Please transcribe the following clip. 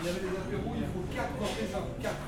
il y avait des apéros, il faut 4 raisins. 4.